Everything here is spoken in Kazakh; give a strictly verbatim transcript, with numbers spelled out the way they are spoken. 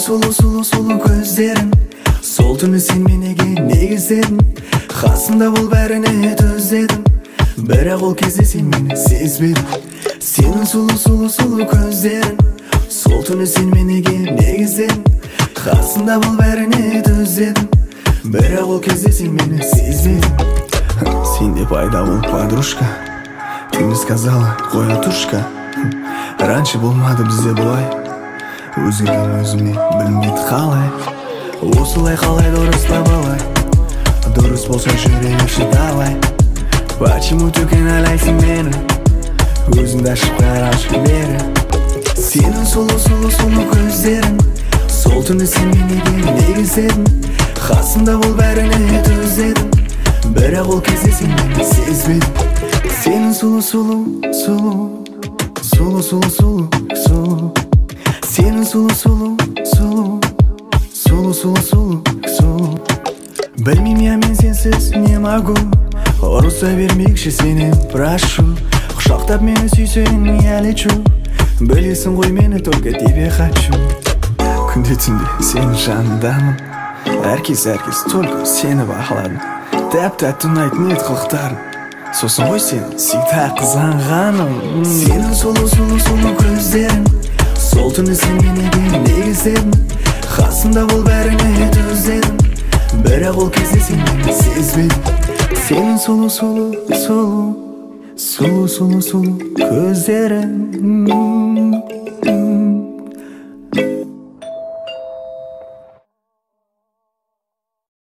сұлу сұлу сұлу көздерің, сол түні сен менеге негіздедің. Қасымда бол бәріне төздедім, бірақ ол кезде сен мені сезбедің. Сенің сұлу сұлу сұлу көздерің, сол түні сен менеге негіздедің. Қасымда бол бәріне төздедім, бірақ ол кезде сен мені сезбедің. Сен де пайда бол, подружка, ты мне сказала, қоя тушка. Раньше болмады бізде бұлай, өзгерген өзіме білмейді қалай. Осылай қалай дұрыс па балай, дұрыс болса жүрейікші давай. Почему ты кінәлайсың мені, өзіңді ашып қарашы бері. Сенің сұлу сұлу сұлу көздерің, сол түні сен менеге негіздедің. Қасымда бол бәріне төздедім, бірақ ол кезде сен мені сезбедің. Сенің сұлу сұлу сұлу сұлу сұлу сұлу сұлу, сенің сұлу сұлу сұлу сұлу сұлу сұлу сұлу. Білмейм я мен сенсіз не могу, ұрыса бермекші сені прошу. Құшақтап мені сүйсең я лечу, білесің ғой мені только тебе хочу. Күнде түнде сенің жанындамын, әркез әркез только сені бақыладым. Тәп-тәтті ұнайтын ет қылықтарың, сосын ғой сен всегда қызғанғаным. Сенің сұлу сұлу сұлу көздерің, сол түні сен менеге негіздедің. Қасымда бол бәріне төздедім, бірақ ол кезде сен мені сезбедің. Сенің сұлу сұлу сұлу сұлу сұлу сұлу көздерің.